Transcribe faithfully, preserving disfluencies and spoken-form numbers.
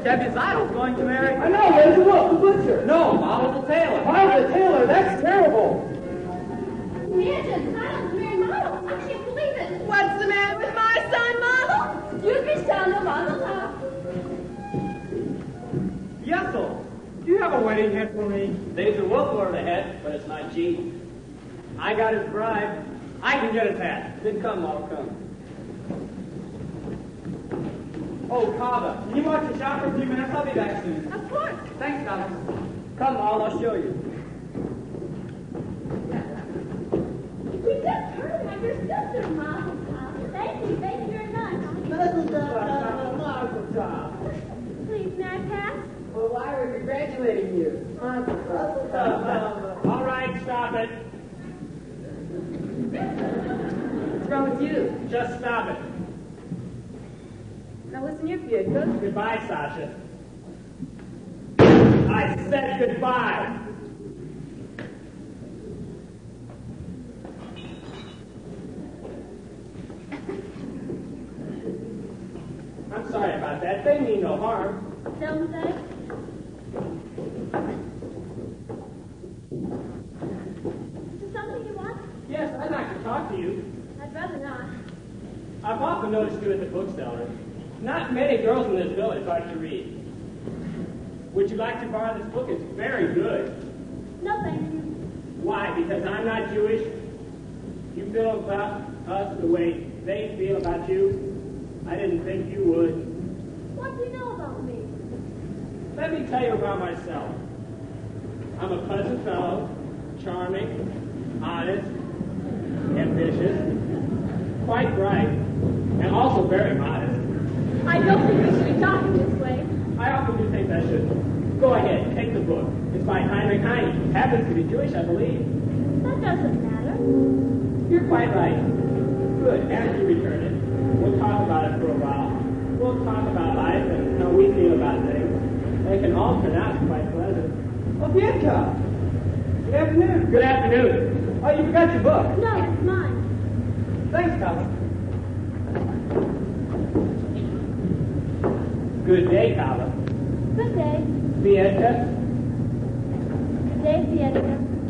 Debbie Zidle's going to marry. I know, there's a wolf, the butcher. No, Model Taylor. Model Taylor, that's terrible. Imagine, Zidle's married Model. I can't believe it. What's the matter with my son, Model? You can sound the Model top. Yesel, do you have a wedding hat for me? There's a wolf over the head, but it's not cheap. I got his bride. I can get his hat. Then come, Model, come. Oh, Kava, can you watch the shop for a few minutes? I'll be back soon. Of course. Thanks, Kava. Come, Model, I'll show you. We just heard about your sister, Model top. Thank you, thank you very much. Please, may I pass? Well, why are we congratulating you? All right, stop it. What's wrong with you? Just stop it. Now listen here, Pietro. Goodbye, Sasha. I said goodbye. I'm sorry about that. They mean no harm. Don't they? Is there something you want? Yes, I'd like to talk to you. I'd rather not. I've often noticed you at the bookseller. Not many girls in this village like to read. Would you like to borrow this book? It's very good. No, thank you. Why? Because I'm not Jewish? You feel about us the way they feel about you? I didn't think you would. What do you know about me? Let me tell you about myself. I'm a pleasant fellow, charming, honest, ambitious, quite bright, and also very modest. I don't think we should be talking this way. I often do think I should. Go ahead, take the book. It's by Heinrich Heine. Happens to be Jewish, I believe. That doesn't matter. You're quite right. Good. After you return it, we'll talk about it for a while. We'll talk about life and how we feel about things. They can all turn out quite pleasant. Oh, Pietro. Good afternoon. Good afternoon. Oh, you forgot your book. No, it's mine. Thanks, Kava. Good day, Kava. Good day. Vieta. Good day, Pietro.